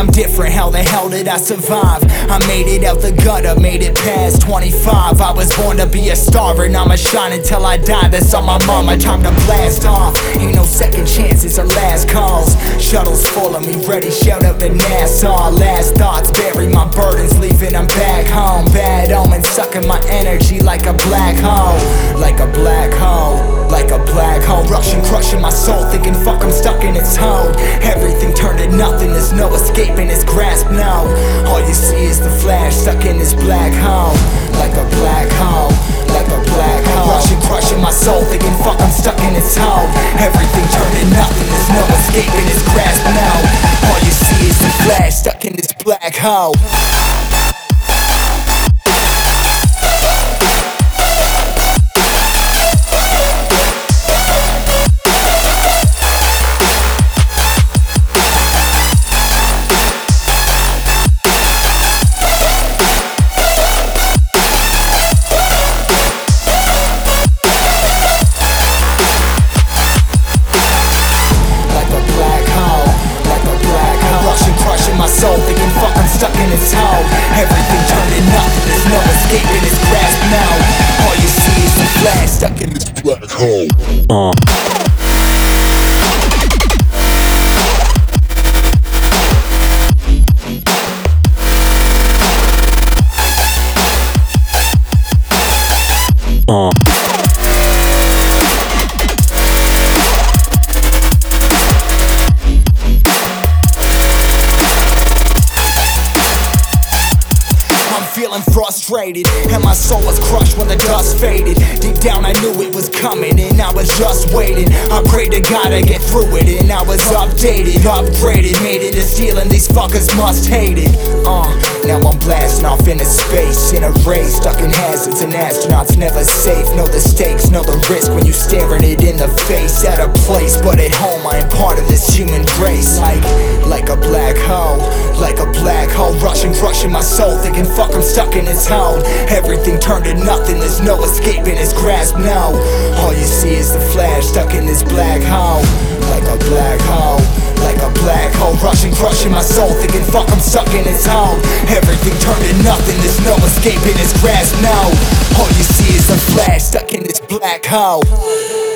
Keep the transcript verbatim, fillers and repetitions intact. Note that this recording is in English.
I'm different, how the hell did I survive? I made it out the gutter, made it past twenty-five. I was born to be a star and I'ma shine until I die. That's on my mama, time to blast off. Ain't no second chances or last calls. Shuttles full of me, ready, shout out to Nassau. Last thoughts, bury my burdens, leaving them back home. Bad omens sucking my energy like a black hole. Like a black hole, like a black hole. Rushing, crushing my soul, thinking fuck I'm stuck in its hold. Everything turned to nothing, there's no escaping its grasp now. All you see is the flash stuck in this black hole. Like a black hole, like a black hole. Rushing, crushing my soul, thinking fuck I'm stuck in its hole. Everything turned to nothing, there's no escaping its grasp now. All you see is the flash stuck in this black hole. Soul thinking fuck I'm stuck in its hole. Everything turned to nothing, there's no escaping its grasp now. All you see is the flash stuck in this black hole. uh. Uh. Feeling frustrated, and my soul was crushed when the dust faded. Deep down I knew it was coming, and I was just waiting. I prayed to God to get through it, and I was updated, upgraded, made into steel, and these fuckers must hate it. Uh, now I'm blasting off into space, in a race, stuck in hazards, and astronauts never safe. Know the stakes, know the risk when you staring it in the face. At a place, but at home I am part of this human race. Like, like a black hole, like a black hole. Rushing, crushing my soul, thinking fuck I'm stuck in its hole. Everything turned to nothing, there's no escaping its grasp now. All you see is the flash stuck in this black hole. Like a black hole, like a black hole. Rushing, crushing my soul, thinking fuck I'm stuck in its hole. Everything turned to nothing, there's no escaping its grasp now. All you see is the flash stuck in this black hole.